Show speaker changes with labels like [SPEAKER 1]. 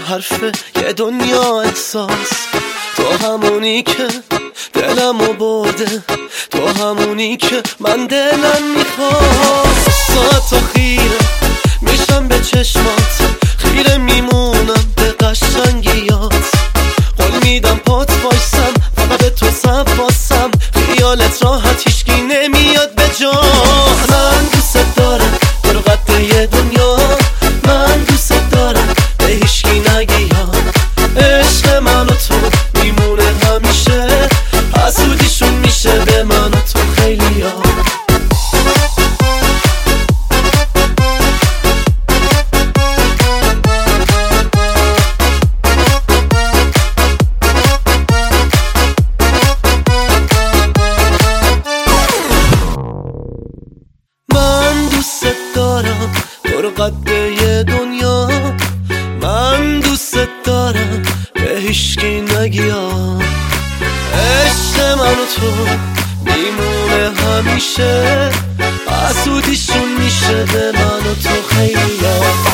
[SPEAKER 1] حرفه یه دنیا احساس. تو همونی که دلمو برده، تو همونی که من دلم میخواد. ساعت خیره میشم به چشمات، خیره میمونم به قشنگیات. قول میدم پات وایسم فقط به تو سباسم، خیالت راحت هیچکی نمیاد به جا. من دوست دارم برو قد یه دنیا، من دوست دارم به هیچکی نگی یا. عشق من و تو میمونه همیشه، حسودیشون میشه به من و تو خیلی ها. من دوست دارم برو قد یه دنیا، من دوست دارم به هیچکی نگیم. عشق من و تو میمونه همیشه، حسودیشون میشه به من و تو خیلی ها.